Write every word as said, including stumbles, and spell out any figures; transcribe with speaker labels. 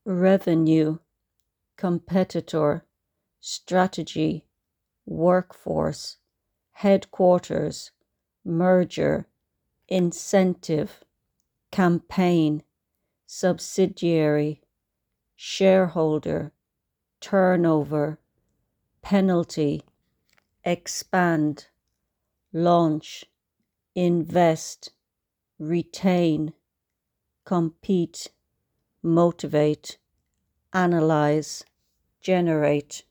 Speaker 1: revenue, competitor, strategy, workforce, headquarters, merger, incentive, campaign, subsidiary, shareholder, turnover, penalty, expand, launch, invest, retain, compete, motivate, analyze, generate.